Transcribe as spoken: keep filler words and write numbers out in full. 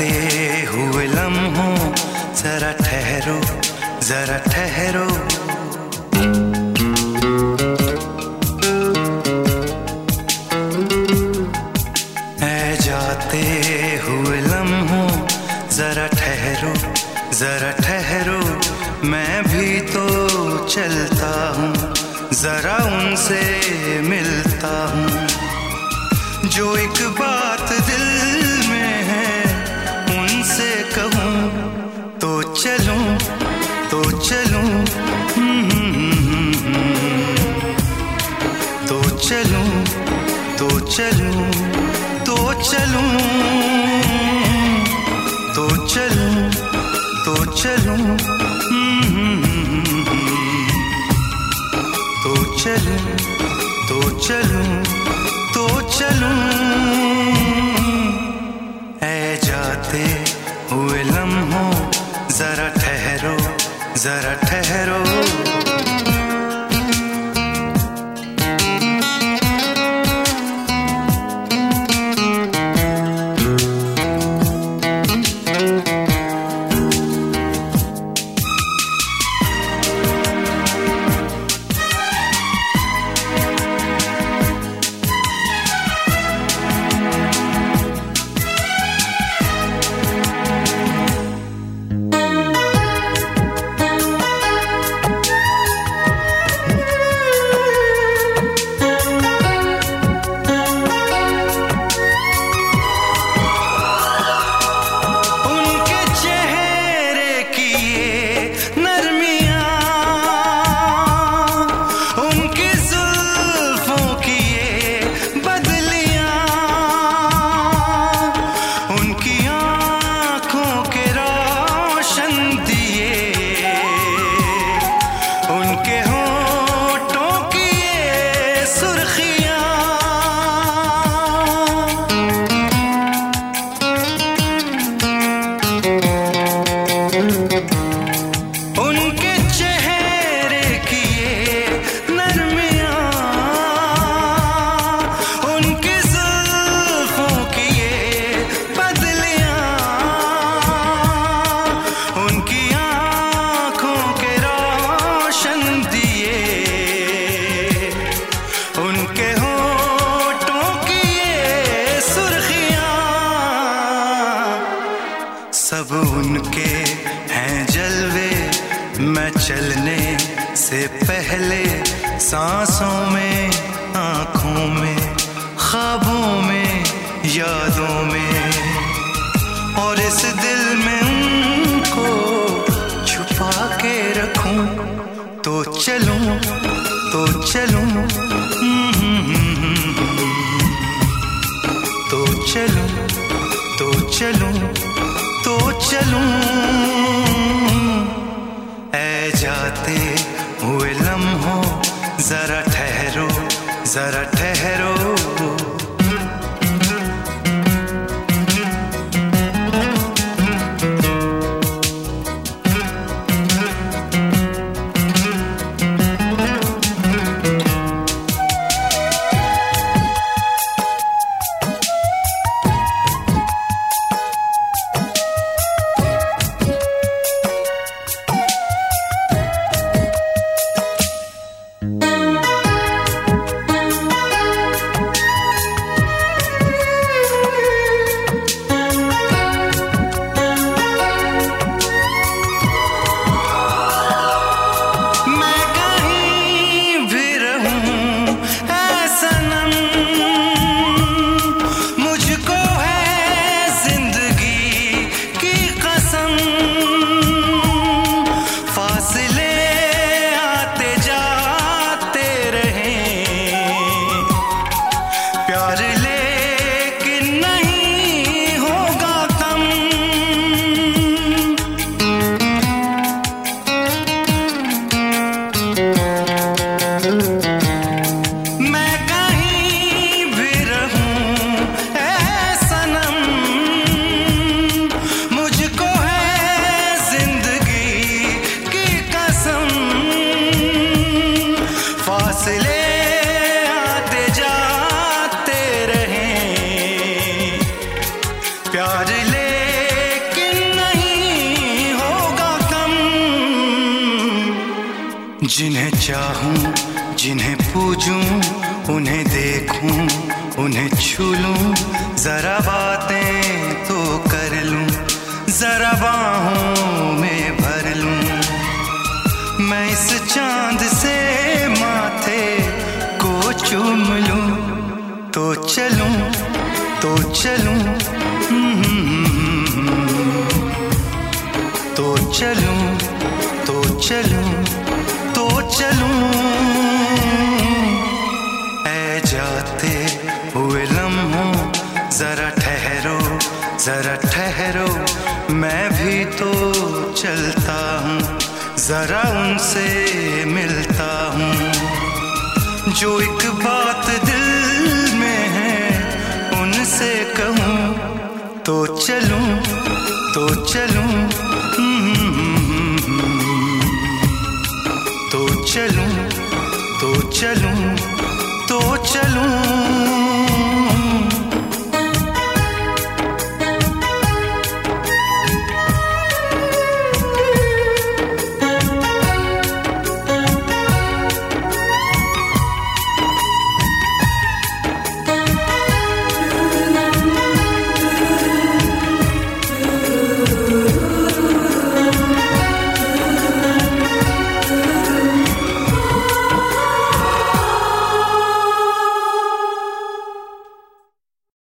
जाते हुए लम्हों जरा ठहरो जरा ठहरो। ऐ जाते हुए लम्हों जरा ठहरो जरा ठहरो। मैं भी तो चलता हूँ जरा उनसे मिलता हूँ। जो एक बात दिल में है उनसे कहूँ तो चलूँ तो चलूँ तो चलूँ तो चलूँ तो चलूँ तो चलूँ तो चलूँ तो चलूँ तो चलूँ तो चलूं। ऐ जाते हुए लम्हों जरा ठहरो जरा ठहरो। सब उनके हैं जलवे। मैं चलने से पहले सांसों में आँखों में ख्वाबों में यादों में और इस दिल में उनको छुपा के रखूं तो चलूं तो चलूं तो चलूं तो चलूं तो चलूं। ऐ जाते हुए लम्हों जरा ठहरो जरा ठहरो। प्यार ले जिन्हें चाहूं, जिन्हें पूजूं, उन्हें देखूं, उन्हें छू लूं, जरा बातें तो कर लूं, जरा बाहों में भर लूं। मैं इस चांद से माथे को चूम लूं, तो चलूं, तो चलूं, तो चलूं, तो चलूं, तो चलूं। ऐ जाते हुए लम्हों, जरा ठहरो, जरा ठहरो, मैं भी तो चलता हूँ, जरा उनसे मिलता हूँ। जो एक बात दिल में है उनसे कहूँ, तो चलूं, तो चलूं, तो चलूं, तो चलूं, तो चलूं।